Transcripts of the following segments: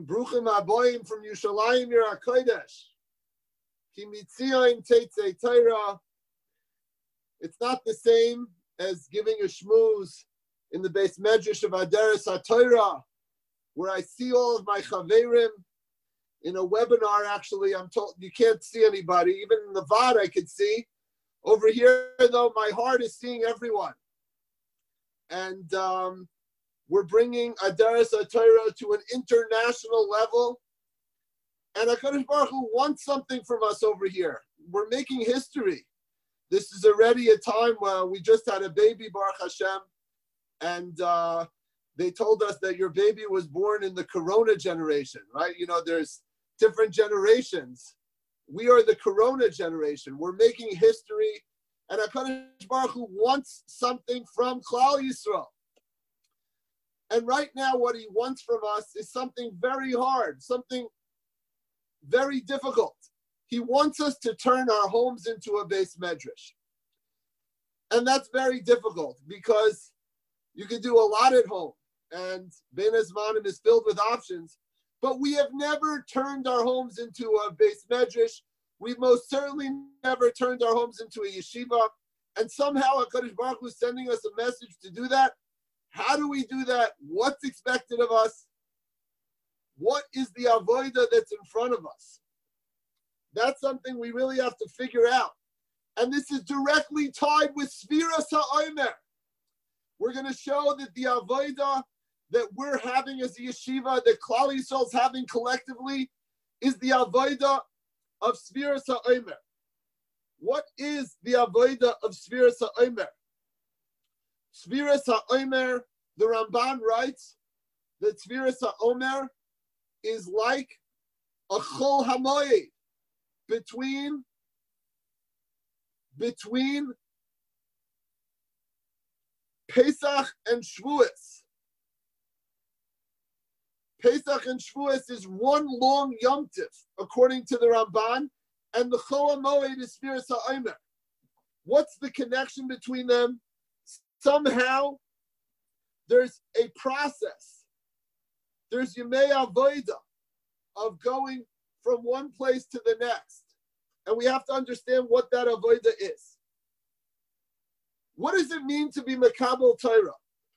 Bruchim Aboyim from Yushalayim Yir HaKodesh. Ki mitzion teitzei Torah. It's not the same as giving a shmooze in the Beis Medrash of Aderes HaTorah, where I see all of my chaverim. In a webinar, actually, I'm told you can't see anybody. Even in the VOD, I could see. Over here, though, my heart is seeing everyone. And we're bringing Aderes HaTorah to an international level. And HaKadosh Baruch Hu wants something from us over here. We're making history. This is already a time where we just had a baby, Baruch Hashem, and they told us that your baby was born in the Corona generation, right? You know, there's different generations. We are the Corona generation. We're making history, and HaKadosh Baruch Hu wants something from Klal Yisrael. And right now, what he wants from us is something very hard, something very difficult. He wants us to turn our homes into a Beis Medrash. And that's very difficult because you can do a lot at home and Bein Hazmanim is filled with options, but we have never turned our homes into a Beis Medrash. We've most certainly never turned our homes into a yeshiva. And somehow HaKadosh Baruch Hu is sending us a message to do that. How do we do that? What's expected of us? What is the avodah that's in front of us? That's something we really have to figure out. And this is directly tied with Sfiras HaOmer. We're going to show that the avodah that we're having as a yeshiva, that Klal Yisrael is having collectively, is the avodah of Sfiras HaOmer. What is the avodah of Sfiras HaOmer? Sfiras HaOmer, the Ramban writes that Sfiras HaOmer is like a Chol HaMoed between Pesach and Shavuos. Pesach and Shavuos is one long Yom Tif, according to the Ramban, and the Chol HaMoed is Sfiras HaOmer. What's the connection between them? Somehow, there's a process. There's Yemei Avodah of going from one place to the next. And we have to understand what that avodah is. What does it mean to be Makabel Torah?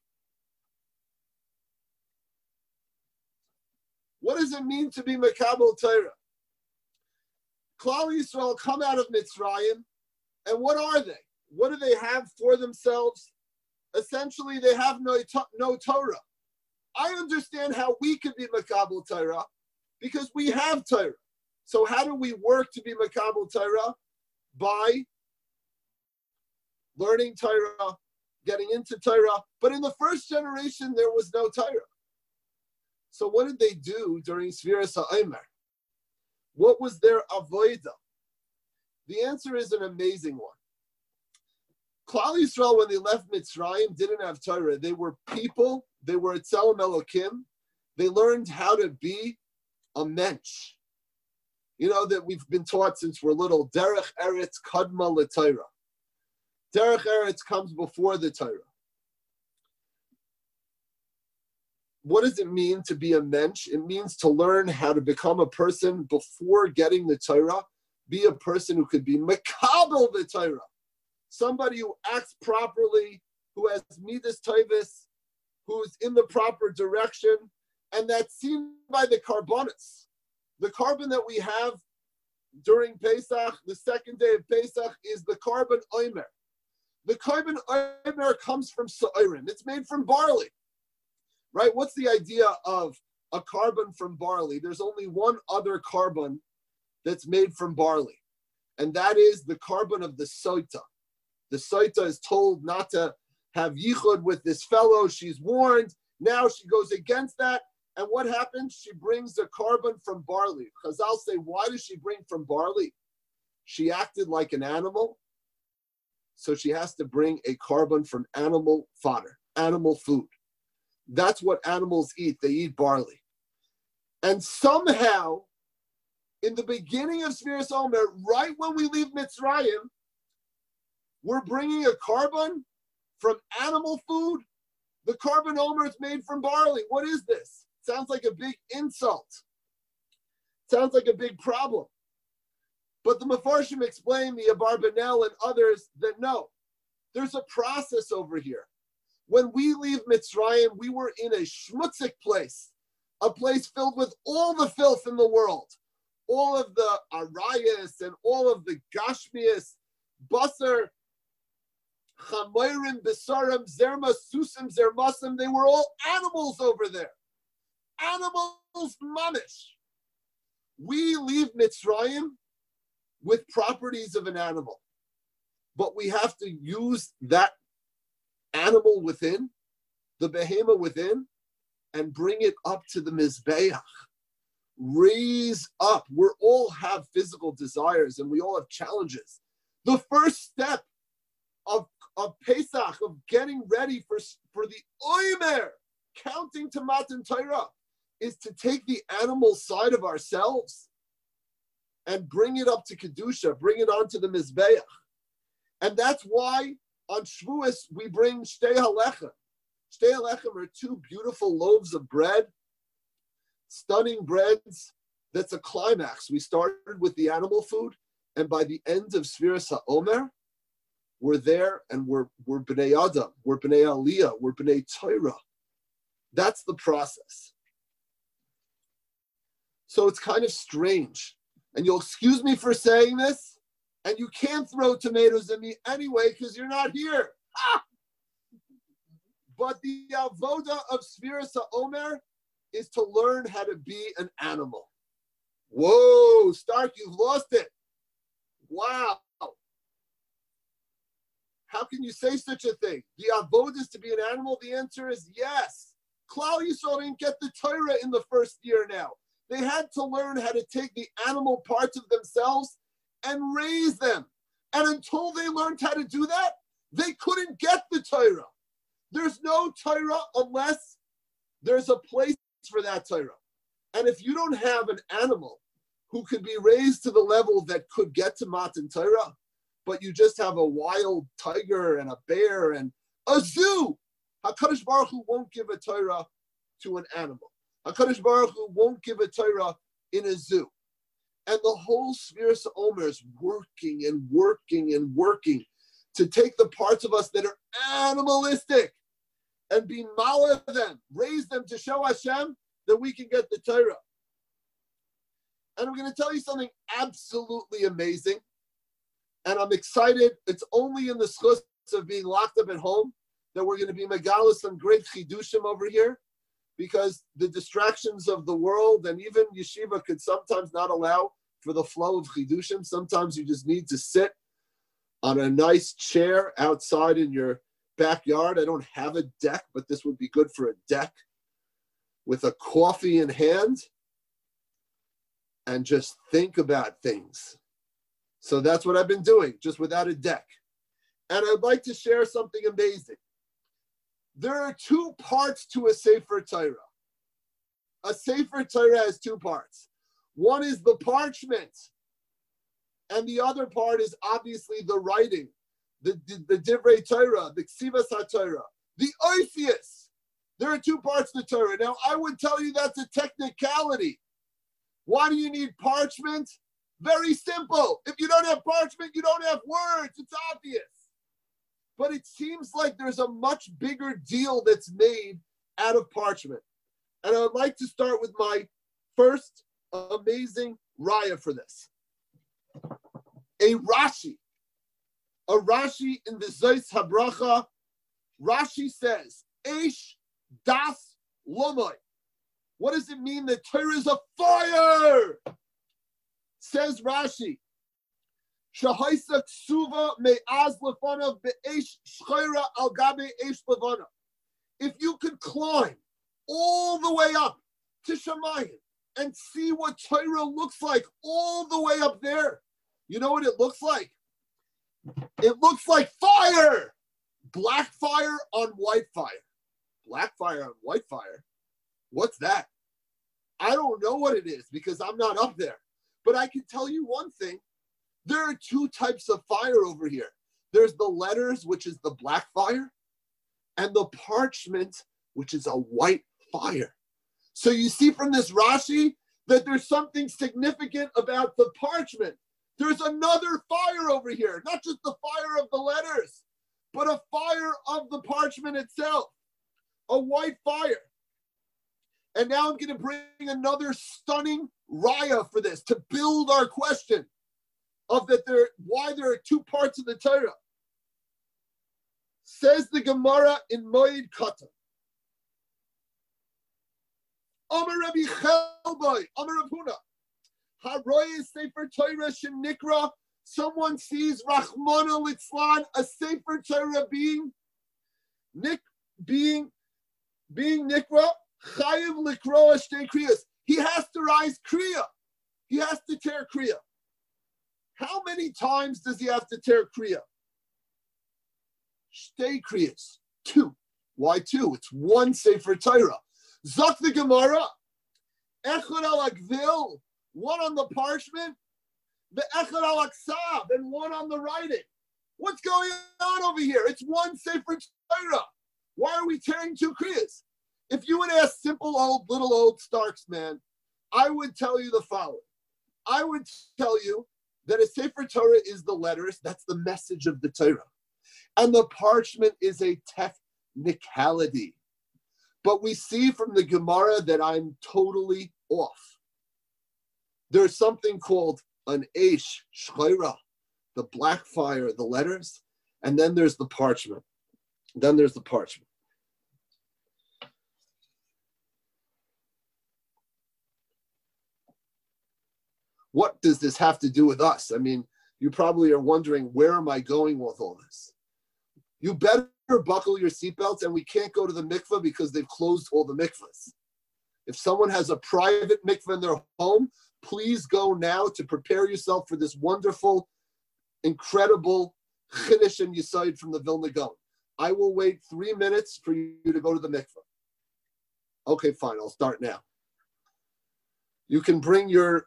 What does it mean to be Makabel Torah? Klal Yisrael come out of Mitzrayim, and what are they? What do they have for themselves? Essentially, they have no Torah. I understand how we could be Makabel Torah because we have Torah. So how do we work to be Makabel Torah? By learning Torah, getting into Torah. But in the first generation, there was no Torah. So what did they do during Sfiras HaOmer? What was their avodah? The answer is an amazing one. Klal Yisrael, when they left Mitzrayim, didn't have Torah. They were people. They were Tzelem Elokim. They learned how to be a mensch. You know that we've been taught since we're little, Derech Eretz Kadma LeTorah. Derech Eretz comes before the Torah. What does it mean to be a mensch? It means to learn how to become a person before getting the Torah, be a person who could be Makabel the Torah. Somebody who acts properly, who has midas tovos, who's in the proper direction, and that's seen by the karbonos. The carbon that we have during Pesach, the second day of Pesach, is the carbon omer. The carbon omer comes from sa'irim. It's made from barley, right? What's the idea of a carbon from barley? There's only one other carbon that's made from barley, and that is the carbon of the soita. The soita is told not to have yichud with this fellow. She's warned. Now she goes against that. And what happens? She brings a carbon from barley. Chazal say, why does she bring from barley? She acted like an animal, so she has to bring a carbon from animal fodder, animal food. That's what animals eat. They eat barley. And somehow, in the beginning of Sfiras HaOmer, right when we leave Mitzrayim, we're bringing a carbon from animal food. The carbon omer is made from barley. What is this? Sounds like a big insult. Sounds like a big problem. But the Mefarshim explain, the Abarbanel and others, that no, there's a process over here. When we leave Mitzrayim, we were in a shmutzik place, a place filled with all the filth in the world, all of the arayas and all of the gashmias, basar, chamayrim, besarim, zerma, susim, zermasim, they were all animals over there. Animals mamish. We leave Mitzrayim with properties of an animal, but we have to use that animal within, the behema within, and bring it up to the mizbeach. Raise up. We all have physical desires and we all have challenges. The first step of Pesach, of getting ready for the Omer, counting to Matan Torah, is to take the animal side of ourselves and bring it up to Kedusha, bring it onto the Mizbeach. And that's why on Shavuos we bring Shtei HaLechem. Shtei HaLechem are two beautiful loaves of bread, stunning breads. That's a climax. We started with the animal food, and by the end of Sfiras HaOmer, we're there and we're B'nai Adam, we're B'nai Aliyah, we're B'nai Torah. That's the process. So it's kind of strange. And you'll excuse me for saying this, and you can't throw tomatoes at me anyway because you're not here. Ah! But the avoda of Sfiras HaOmer is to learn how to be an animal. Whoa, Stark, you've lost it. Wow. How can you say such a thing? The avoda is to be an animal? The answer is yes. Klal Yisrael didn't get the Torah in the first year now. They had to learn how to take the animal parts of themselves and raise them. And until they learned how to do that, they couldn't get the Torah. There's no Torah unless there's a place for that Torah. And if you don't have an animal who could be raised to the level that could get to Matan Torah, but you just have a wild tiger and a bear and a zoo, HaKadosh Baruch Hu won't give a Torah to an animal. HaKadosh Baruch Hu won't give a Torah in a zoo. And the whole Sfiras HaOmer is working and working and working to take the parts of us that are animalistic and be mala them, raise them to show Hashem that we can get the Torah. And I'm going to tell you something absolutely amazing. And I'm excited. It's only in the schus of being locked up at home that we're going to be megalis some great chidushim over here, because the distractions of the world and even yeshiva could sometimes not allow for the flow of chidushim. Sometimes you just need to sit on a nice chair outside in your backyard. I don't have a deck, but this would be good for a deck, with a coffee in hand and just think about things. So that's what I've been doing, just without a deck. And I'd like to share something amazing. There are two parts to a Sefer Torah. A Sefer Torah has two parts. One is the parchment, and the other part is obviously the writing, the Divrei Torah, the Ksivas HaTorah, the Oisius. There are two parts to Torah. Now, I would tell you that's a technicality. Why do you need parchment? Very simple. If you don't have parchment, you don't have words. It's obvious. But it seems like there's a much bigger deal that's made out of parchment. And I would like to start with my first amazing raya for this. A Rashi in the Zeis HaBracha, Rashi says, Eish das Lomai. What does it mean that Torah is a fire? Says Rashi, Shahaisa ksuva me'az lefanav be'esh shchayra al gabe esh levana. If you could climb all the way up to Shemayim and see what Torah looks like all the way up there, you know what it looks like? It looks like fire. Black fire on white fire. Black fire on white fire. What's that? I don't know what it is because I'm not up there. But I can tell you one thing. There are two types of fire over here. There's the letters, which is the black fire, and the parchment, which is a white fire. So you see from this Rashi that there's something significant about the parchment. There's another fire over here, not just the fire of the letters, but a fire of the parchment itself, a white fire. And now I'm going to bring another stunning raya for this to build our question of why there are two parts of the Torah. Says the Gemara in Moed Katan. Amar Rabbi Chelbai, Amar Rav Huna. Haroye Sefer Torah shenikra. Someone sees Rachmana Litzlan, a Sefer Torah being nikra. Chayiv likroa shtei kriyas. He has to rise kriya. He has to tear kriya. How many times does he have to tear kriya? Shtei kriyas. 2. Why 2? It's one Sefer Torah. Zok the Gemara. Echad al akvil. One on the parchment. The echad al aksav. And one on the writing. What's going on over here? It's one Sefer Torah. Why are we tearing 2 kriyas? If you would ask little old Starks, man, I would tell you the following. I would tell you that a Sefer Torah is the letters. That's the message of the Torah. And the parchment is a technicality. But we see from the Gemara that I'm totally off. There's something called an Eish Shchayra, the black fire, the letters, and then there's the parchment. What does this have to do with us? I mean, you probably are wondering, where am I going with all this? You better buckle your seatbelts, and we can't go to the mikveh because they've closed all the mikvahs. If someone has a private mikveh in their home, please go now to prepare yourself for this wonderful, incredible Chiddush and Yesod from the Vilna Gaon. I will wait 3 minutes for you to go to the mikveh. Okay, fine, I'll start now. You can bring your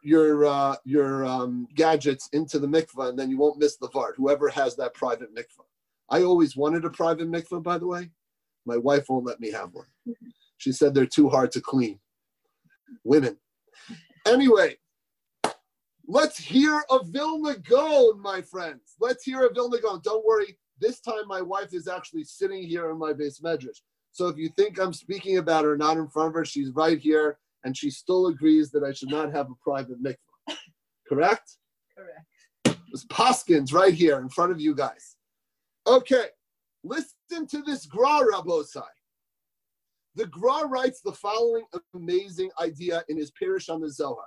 gadgets into the mikveh, and then you won't miss the vart, whoever has that private mikveh. I always wanted a private mikveh, by the way. My wife won't let me have one. She said they're too hard to clean. Women. Anyway, let's hear a Vilna Gaon, my friends. Let's hear a Vilna Gaon. Don't worry, this time my wife is actually sitting here in my base medrash. So if you think I'm speaking about her not in front of her, she's right here. And she still agrees that I should not have a private mikveh. Correct? Correct. There's Paskins right here in front of you guys. Okay, listen to this Gra, Rabosai. The Gra writes the following amazing idea in his Pirush on the Zohar.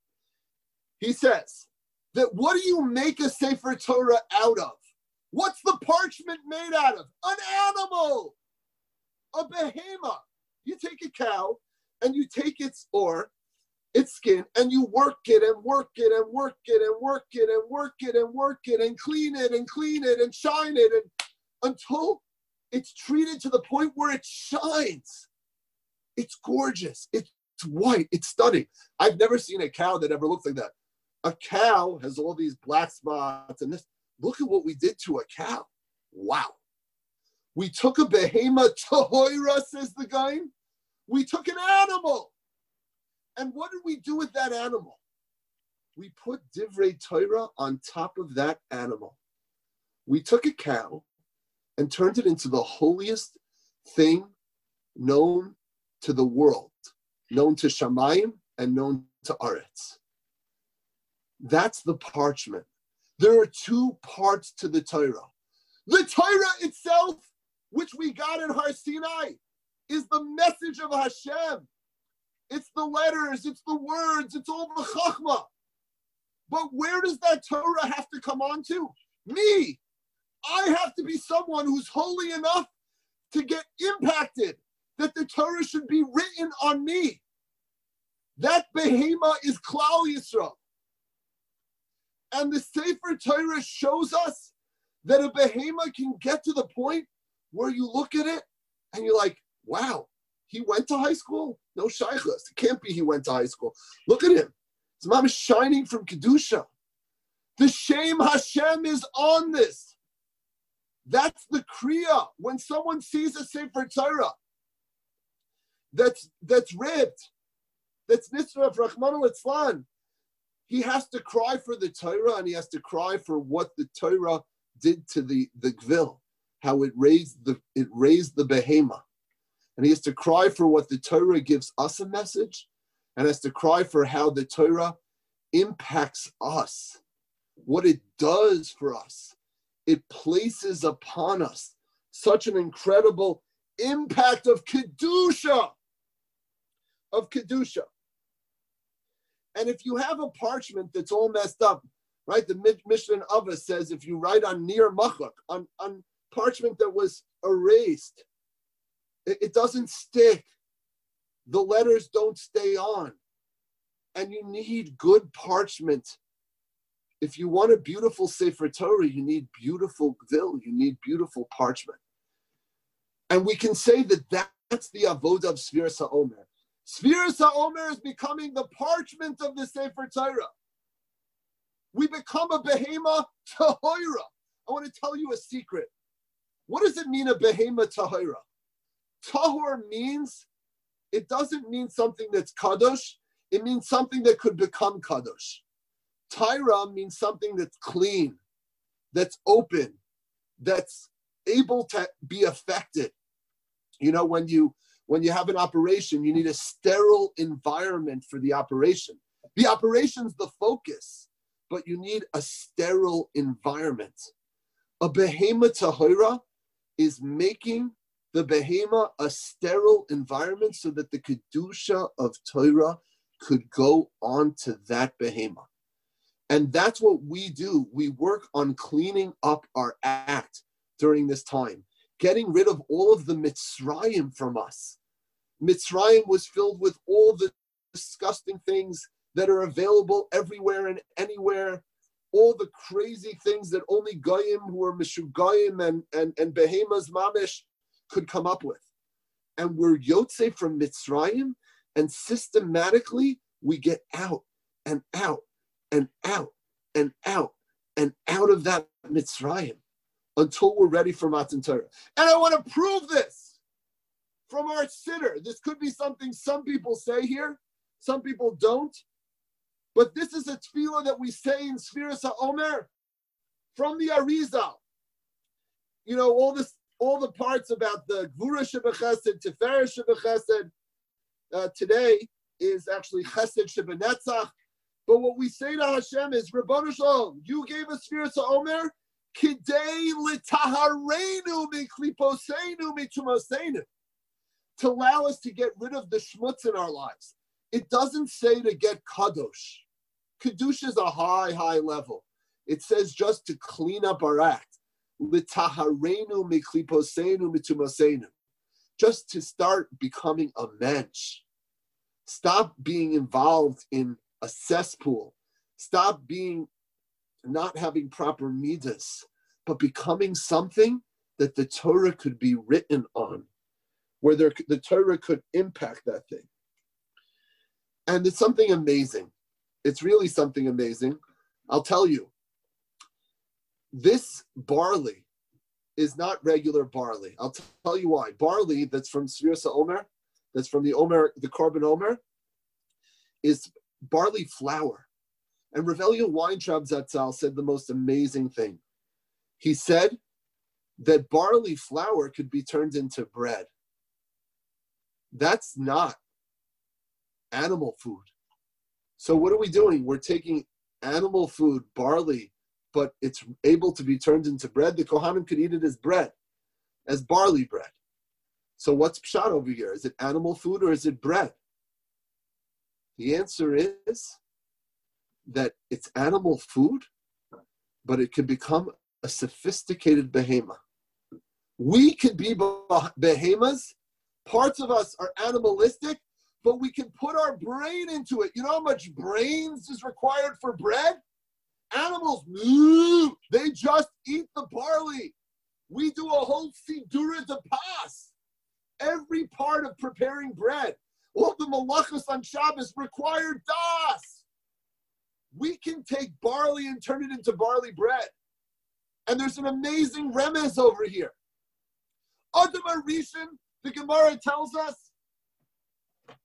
He says that what do you make a Sefer Torah out of? What's the parchment made out of? An animal, a behemoth. You take a cow, and you take its skin, and you work it and work it and work it and work it and work it and work it and clean it and shine it and until it's treated to the point where it shines. It's gorgeous. It's white. It's stunning. I've never seen a cow that ever looks like that. A cow has all these black spots and this. Look at what we did to a cow. Wow. We took a behemoth tohoira, says the guy. We took an animal. And what did we do with that animal? We put Divrei Torah on top of that animal. We took a cow and turned it into the holiest thing known to the world, known to Shamayim and known to Aretz. That's the parchment. There are 2 parts to the Torah. The Torah itself, which we got in Har Sinai, is the message of Hashem. It's the letters, it's the words, it's all the chachma. But where does that Torah have to come on to? Me. I have to be someone who's holy enough to get impacted, that the Torah should be written on me. That behema is Klal Yisrael. And the Sefer Torah shows us that a behema can get to the point where you look at it and you're like, wow, he went to high school? No shaykhus. It can't be he went to high school. Look at him. His mom is shining from Kedusha. The Shem Hashem is on this. That's the Kriya. When someone sees a Sefer Torah that's ribbed that's Nisra Rachmana litzlan. He has to cry for the Torah, and he has to cry for what the Torah did to the Gvil, how it raised the behema. And he has to cry for what the Torah gives us a message, and has to cry for how the Torah impacts us, what it does for us. It places upon us such an incredible impact of Kedusha. And if you have a parchment that's all messed up, right? The Mishnah in Avos says if you write on near machak, on parchment that was erased, it doesn't stick. The letters don't stay on. And you need good parchment. If you want a beautiful Sefer Torah, you need beautiful gvil, you need beautiful parchment. And we can say that that's the avodah of Sfiras HaOmer. Sfiras HaOmer is becoming the parchment of the Sefer Torah. We become a behema tahora. I want to tell you a secret. What does it mean, a behema tahora? Tahor means, it doesn't mean something that's kadosh. It means something that could become kadosh. Taira means something that's clean, that's open, that's able to be affected. You know, when you have an operation, you need a sterile environment for the operation. The operation's the focus, but you need a sterile environment. A behema tahora is making the behema a sterile environment so that the kedusha of Torah could go onto that behema. And that's what we do. We work on cleaning up our act during this time, getting rid of all of the Mitzrayim from us. Mitzrayim was filled with all the disgusting things that are available everywhere and anywhere, all the crazy things that only Goyim who are Meshugayim and Behemas Mamish could come up with. And we're Yotze from Mitzrayim, and systematically we get out and out and out and out and out of that Mitzrayim until we're ready for Matan Torah. And I want to prove this from our siddur. This could be something some people say here, some people don't, but this is a tefillah that we say in Sfiras HaOmer from the Arizal. You know, all the parts about the Gvura Shebechesed, Tiferet Shebechesed. Today is actually Chesed Shebenetzach. But what we say to Hashem is, Ribono Shalom, you gave us Sfiras HaOmer kidei litaharenu mikliposeinu mitumoseinu, to allow us to get rid of the schmutz in our lives. It doesn't say to get kadosh. Kedusha is a high level. It says just to clean up our act. Litaharenu mikliposeinu mitumoseinu. Just to start becoming a mensch. Stop being involved in a cesspool. Stop not having proper midas, but becoming something that the Torah could be written on, where the Torah could impact that thing. And it's something amazing. It's really something amazing. I'll tell you, this barley is not regular barley. I'll tell you why. Barley that's from Sfiras HaOmer, that's from the Korban Omer, is barley flour. And Rav Elia Weintraub Zatzal said the most amazing thing. He said that barley flour could be turned into bread. That's not animal food. So what are we doing? We're taking animal food, barley, but it's able to be turned into bread. The Kohanim could eat it as bread, as barley bread. So what's pshat over here? Is it animal food or is it bread? The answer is that it's animal food, but it can become a sophisticated behema. We could be behemas. Parts of us are animalistic, but we can put our brain into it. You know how much brains is required for bread? Animals, they just eat the barley. We do a whole sidura de pas. Every part of preparing bread, all the malachos on Shabbos require das. We can take barley and turn it into barley bread. And there's an amazing remez over here. Adam Arishan, the Gemara tells us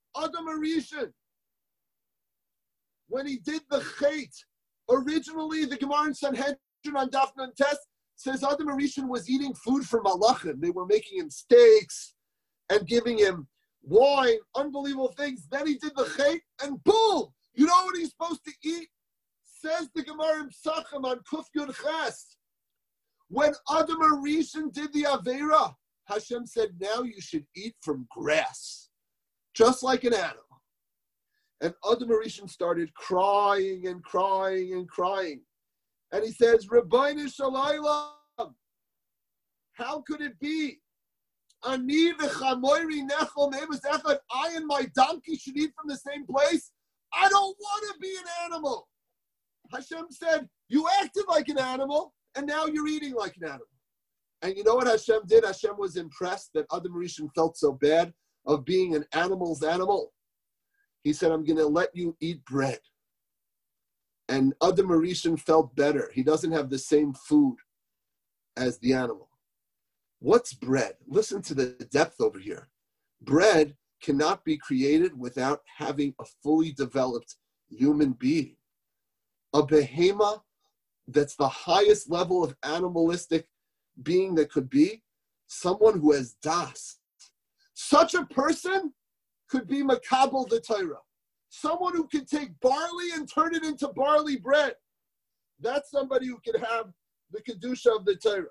Adam Arishan, when he did the chait, originally the Gemara in Sanhedrin on Daf Nun Tes says Adam Arishan was eating food for malachim. They were making him steaks and giving him wine, unbelievable things. Then he did the chait, and boom! You know what he's supposed to eat? Says the Gemara in Psachim on Kuf Yud Ches. When Adam Arishan did the Aveira, Hashem said, now you should eat from grass, just like an animal. And Adam Arishan started crying and crying and crying. And he says, Rabbeinu Shalaylam, how could it be? Ani v'chamoiri nechol me'emes echad, I and my donkey should eat from the same place? I don't want to be an animal. Hashem said, you acted like an animal, and now you're eating like an animal. And you know what Hashem did? Hashem was impressed that Adam Rishon felt so bad of being an animal's animal. He said, I'm going to let you eat bread. And Adam Rishon felt better. He doesn't have the same food as the animal. What's bread? Listen to the depth over here. Bread cannot be created without having a fully developed human being. A behemoth that's the highest level of animalistic being that could be, someone who has das. Such a person could be makabel the Torah. Someone who can take barley and turn it into barley bread. That's somebody who can have the kedusha of the Torah.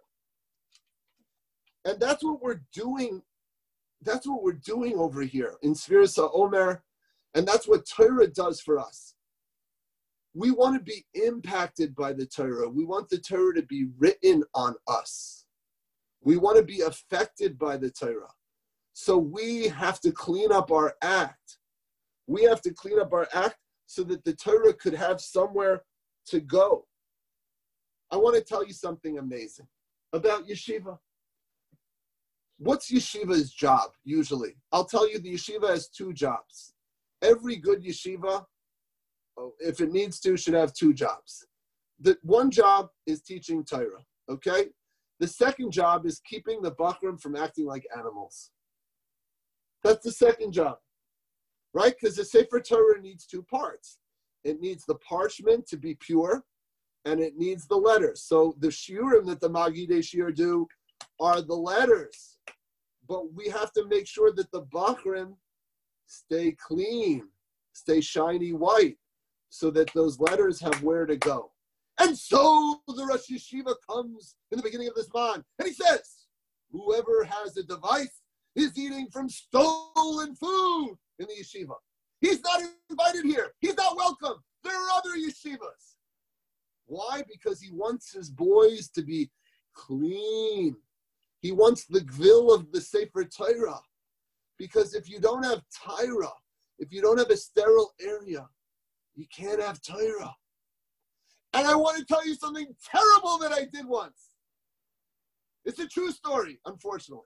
And that's what we're doing. That's what we're doing over here in Sfiras HaOmer. And that's what Torah does for us. We want to be impacted by the Torah. We want the Torah to be written on us. We want to be affected by the Torah. So we have to clean up our act. We have to clean up our act so that the Torah could have somewhere to go. I want to tell you something amazing about yeshiva. What's yeshiva's job usually? I'll tell you, the yeshiva has two jobs. Every good yeshiva, if it needs to, should have two jobs. The one job is teaching Torah, okay? The second job is keeping the Bachrim from acting like animals. That's the second job, right? Because the Sefer Torah needs two parts. It needs the parchment to be pure, and it needs the letters. So the shiurim that the Magidei Shiur do are the letters. But we have to make sure that the Bachrim stay clean, stay shiny white, so that those letters have where to go. And so the Rosh Yeshiva comes in the beginning of this man, and he says, whoever has a device is eating from stolen food in the yeshiva. He's not invited here. He's not welcome. There are other yeshivas. Why? Because he wants his boys to be clean. He wants the gvil of the Sefer Torah. Because if you don't have Torah, if you don't have a sterile area, you can't have Torah. And I want to tell you something terrible that I did once. It's a true story, unfortunately.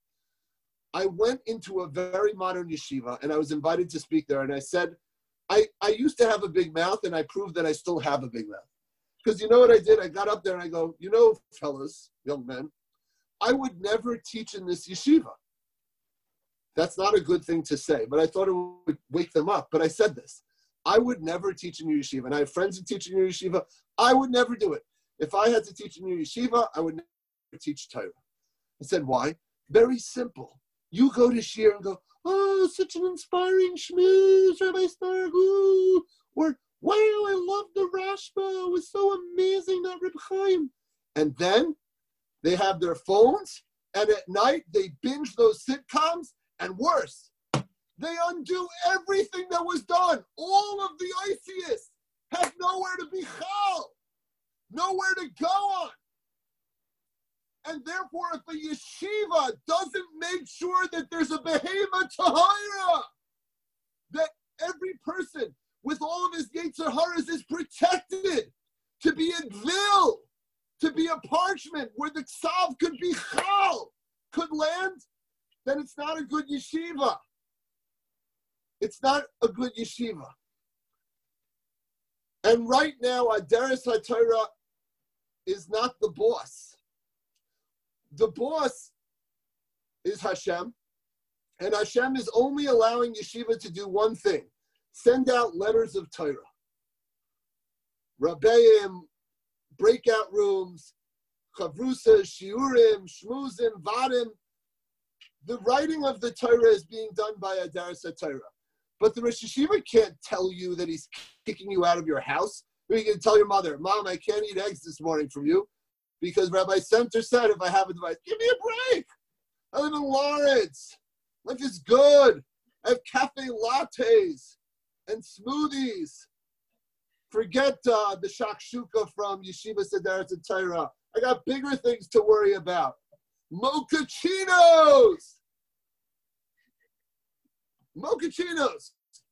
I went into a very modern yeshiva, and I was invited to speak there, and I said, I used to have a big mouth, and I proved that I still have a big mouth. Because you know what I did? I got up there, and I go, you know, fellas, young men, I would never teach in this yeshiva. That's not a good thing to say, but I thought it would wake them up. But I said this. I would never teach in your yeshiva. And I have friends who teach in your yeshiva. I would never do it. If I had to teach in your yeshiva, I would never teach Torah. I said, why? Very simple. You go to Shir and go, oh, such an inspiring shmooze, Rabbi Stark, ooh. Or, wow, I love the Rashba. It was so amazing, that Reb Chaim. And then they have their phones, and at night they binge those sitcoms, and worse, they undo everything that was done. All of the ICS have nowhere to be chal, nowhere to go on. And therefore, if a yeshiva doesn't make sure that there's a behema tahira, that every person with all of his yetzer haras is protected, to be a gvil, to be a parchment where the ksav could be chal, could land, then it's not a good yeshiva. It's not a good yeshiva. And right now, Aderes HaTorah is not the boss. The boss is Hashem, And Hashem is only allowing yeshiva to do one thing: send out letters of Torah. Rabbeim, breakout rooms, chavrusa, shiurim, shmuzim, vadim. The writing of the Torah is being done by Adaras HaTorah. But the Rosh Yeshiva can't tell you that he's kicking you out of your house. Or you can tell your mother, Mom, I can't eat eggs this morning from you because Rabbi Center said if I have a device, give me a break. I live in Lawrence. Life is good. I have cafe lattes and smoothies. Forget the shakshuka from Yeshiva Adaras HaTorah. I got bigger things to worry about. Mochachinos! Mochachinos!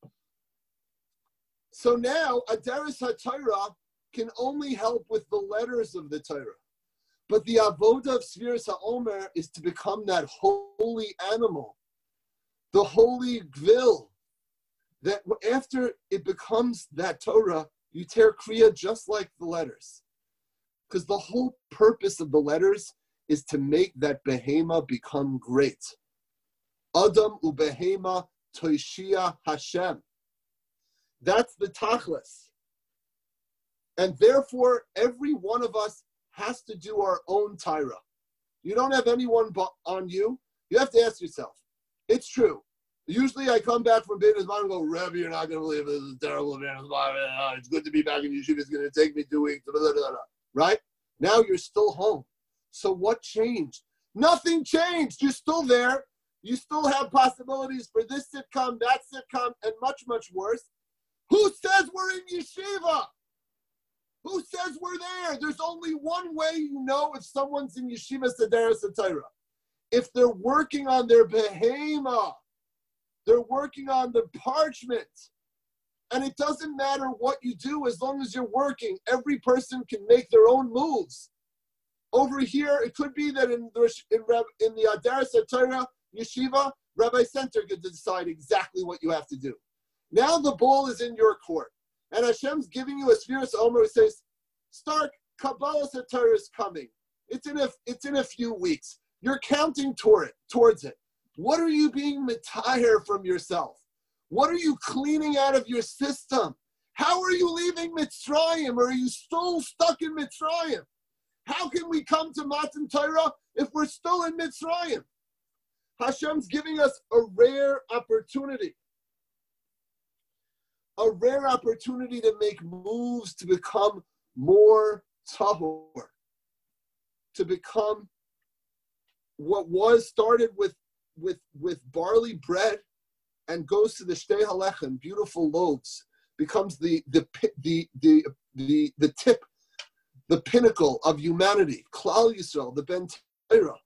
So now, Adaras HaTorah can only help with the letters of the Torah. But the avoda of Sfiras HaOmer is to become that holy animal, the holy gvil, that after it becomes that Torah, you tear kriya just like the letters. Because the whole purpose of the letters is to make that behema become great. Adam ubehema toishia Hashem. That's the tachlis. And therefore, every one of us has to do our own Torah. You don't have anyone on you. You have to ask yourself. It's true. Usually I come back from Beit Hazman and go, Rebbe, you're not going to believe this is terrible. It's good to be back in yeshiva. It's going to take me 2 weeks. Right? Now you're still home. So what changed? Nothing changed. You're still there. You still have possibilities for this sitcom, that sitcom, and much, much worse. Who says we're in yeshiva? Who says we're there? There's only one way you know if someone's in yeshiva Adaras HaTorah. If they're working on their behema, they're working on the parchment. And it doesn't matter what you do as long as you're working. Every person can make their own moves. Over here, it could be that in the Adaras HaTorah yeshiva, Rabbi Center could decide exactly what you have to do. Now the ball is in your court. And Hashem's giving you a Sfiras HaOmer who says, Stark, Kabbalah HaTorah is coming. It's in a few weeks. You're counting towards it. What are you being mitahir from yourself? What are you cleaning out of your system? How are you leaving Mitzrayim? Or are you still stuck in Mitzrayim? How can we come to Matan Torah if we're still in Mitzrayim? Hashem's giving us a rare opportunity. A rare opportunity to make moves to become more tahor. To become what was started with barley bread and goes to the shtei halechem, beautiful loaves, becomes the tip, the pinnacle of humanity, Klal Yisrael, the Ben Torah.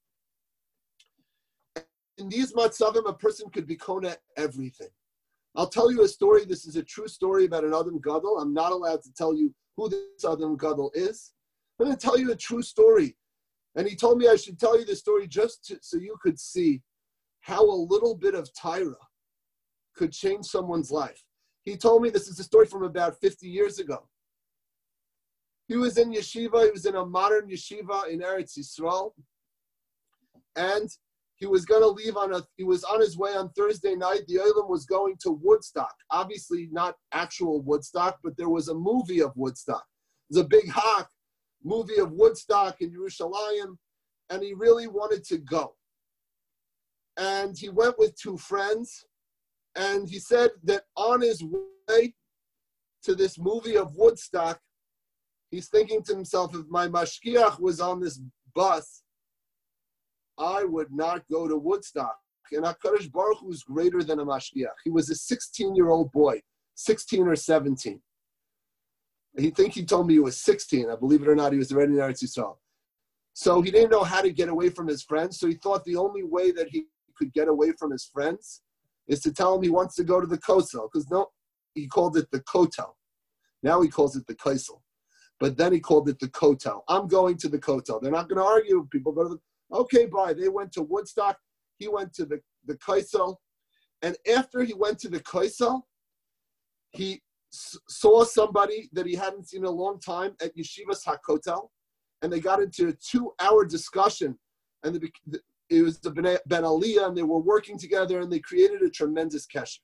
In these matzavim, a person could be kona everything. I'll tell you a story. This is a true story about an Adam Gadol. I'm not allowed to tell you who this Adam Gadol is. I'm going to tell you a true story. And he told me I should tell you the story so you could see how a little bit of Torah could change someone's life. He told me this is a story from about 50 years ago. He was in yeshiva. He was in a modern yeshiva in Eretz Yisrael. And he was going to leave he was on his way on Thursday night. The Olam was going to Woodstock. Obviously not actual Woodstock, but there was a movie of Woodstock. There's a big hawk movie of Woodstock in Yerushalayim, and he really wanted to go. And he went with 2 friends, and he said that on his way to this movie of Woodstock, he's thinking to himself, if my mashkiach was on this bus, I would not go to Woodstock. And HaKadosh Baruch Hu is greater than a mashkiach. He was a 16-year-old boy, 16 or 17. He told me he was 16. I believe it or not, he was already in Eretz Yisrael. So he didn't know how to get away from his friends. So he thought the only way that he could get away from his friends is to tell him he wants to go to the Kosel. Because he called it the Kotel. Now he calls it the Kaisel. But then he called it the Kotel. I'm going to the Kotel. They're not going to argue. People go to the okay, bye. They went to Woodstock. He went to the Kaisel. And after he went to the Kaisel, he saw somebody that he hadn't seen in a long time at Yeshivas HaKotel. And they got into a 2-hour discussion. And it was the Ben Aliyah, and they were working together, and they created a tremendous kesher.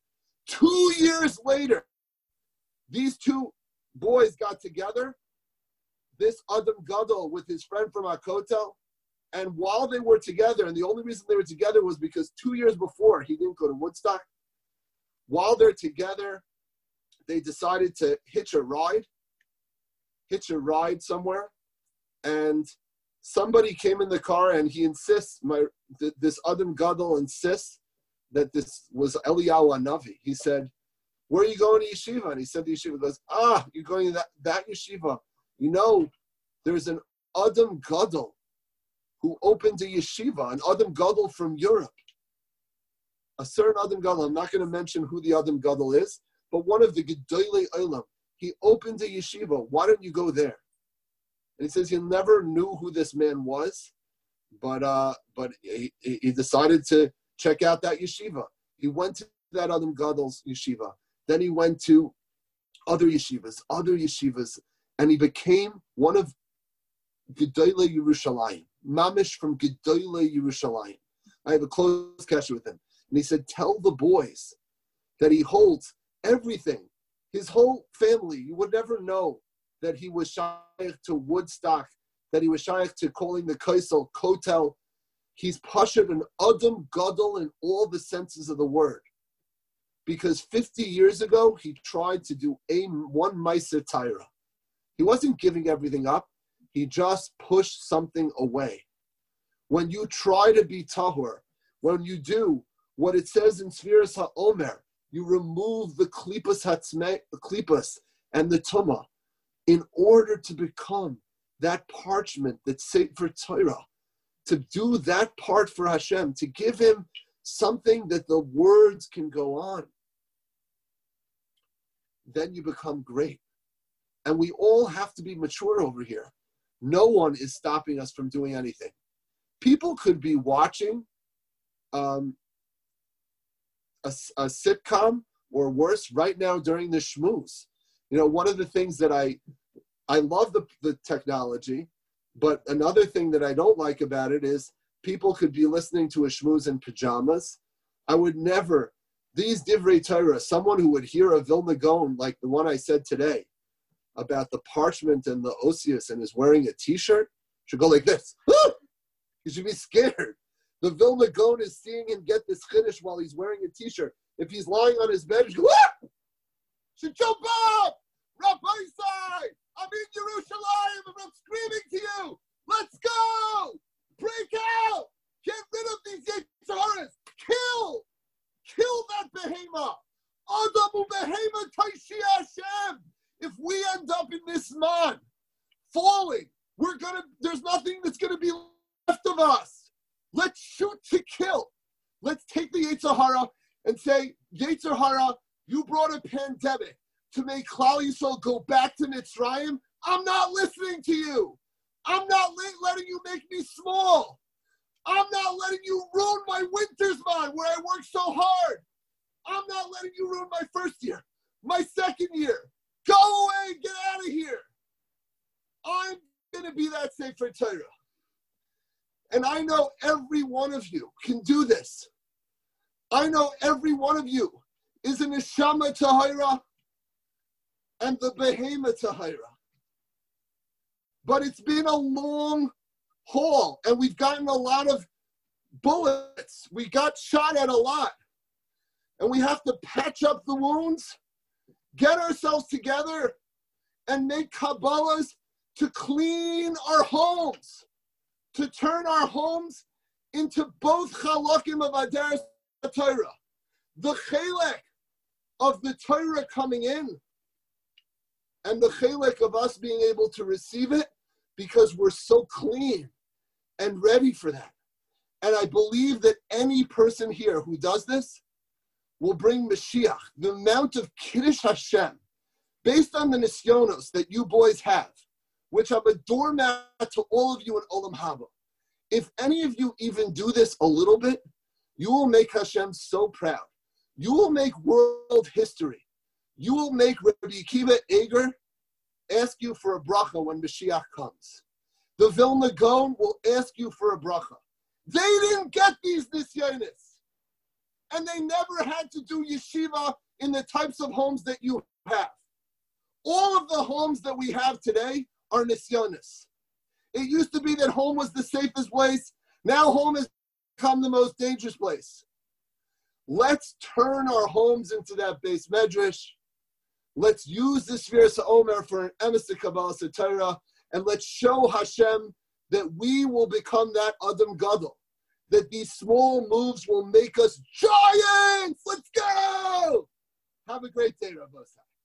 2 years later, these two boys got together, this Adam Gadol with his friend from Hakotel, and while they were together, and the only reason they were together was because 2 years before, he didn't go to Woodstock. While they're together, they decided to hitch a ride somewhere, and somebody came in the car, and he insists, this Adam Gadol insists that this was Eliyahu Hanavi. He said, where are you going to yeshiva? And he said the yeshiva goes, you're going to that yeshiva. You know, there's an Adam Gadol who opened a yeshiva, an Adam Gadol from Europe. A certain Adam Gadol, I'm not going to mention who the Adam Gadol is, but one of the Gedolei Olam. He opened a yeshiva. Why don't you go there? And he says he never knew who this man was, but he decided to check out that yeshiva. He went to that Adam Gadol's yeshiva. Then he went to other yeshivas, and he became one of Gedolei Yerushalayim, Mamish from Gedolei Yerushalayim. I have a close kesher with him. And he said, tell the boys that he holds everything. His whole family, you would never know that he was shaykh to Woodstock, that he was shaykh to calling the Kaisel Kotel. He's pashut an Adam Gadol in all the senses of the word. Because 50 years ago, he tried to do one Meiser Taira. He wasn't giving everything up. He just pushed something away. When you try to be tahor, when you do what it says in Sfiras HaOmer, you remove the klipas and the tumah in order to become that parchment that's Sefer Torah, to do that part for Hashem, to give him something that the words can go on. Then you become great. And we all have to be mature over here. No one is stopping us from doing anything. People could be watching a sitcom or worse right now during the shmooze. You know, one of the things that I love the technology, but another thing that I don't like about it is people could be listening to a shmooze in pajamas. I would never, these divrei Torah, someone who would hear a Vilna Gaon like the one I said today about the parchment and the osius and is wearing a t-shirt, should go like this. He should be scared. The Vilna Gaon is seeing him get this chiddush while he's wearing a t-shirt. If he's lying on his bed, he should go, should jump up! Rabbi Sai! I'm in Yerushalayim and I'm screaming to you! Let's go! Break out! Get rid of these Yetzaharas! Kill that behemoth! Adamu behemoth Taishi Hashem! If we end up in this man falling, there's nothing that's gonna be left of us. Let's shoot to kill. Let's take the Yetzirah and say, Yetzirah, you brought a pandemic to make Klal Yisrael go back to Mitzrayim. I'm not listening to you. I'm not letting you make me small. I'm not letting you ruin my winter's man where I worked so hard. I'm not letting you ruin my first year, my second year. Go away, get out of here. I'm going to be that Sefer Torah. And I know every one of you can do this. I know every one of you is an Neshama Tahira and the Behemoth Tahira. But it's been a long haul, and we've gotten a lot of bullets. We got shot at a lot. And we have to patch up the wounds, get ourselves together, and make Kabbalahs to clean our homes, to turn our homes into both Chalakim of Adaras Torah. The Chelek of the Torah coming in, and the Chelek of us being able to receive it because we're so clean and ready for that. And I believe that any person here who does this will bring Mashiach, the amount of Kiddush Hashem, based on the Nisyonos that you boys have, which I'm a doormat to all of you in Olam Haba. If any of you even do this a little bit, you will make Hashem so proud. You will make world history. You will make Rabbi Akiva Eger ask you for a bracha when Mashiach comes. The Vilna Gaon will ask you for a bracha. They didn't get these nisyonis. And they never had to do yeshiva in the types of homes that you have. All of the homes that we have today are nisyonis. It used to be that home was the safest place. Now home has become the most dangerous place. Let's turn our homes into that base medrash. Let's use the Sfiras HaOmer for an emes Kabbalah Torah, and let's show Hashem that we will become that Adam Gadol. That these small moves will make us giants. Let's go! Have a great day, Rabbi.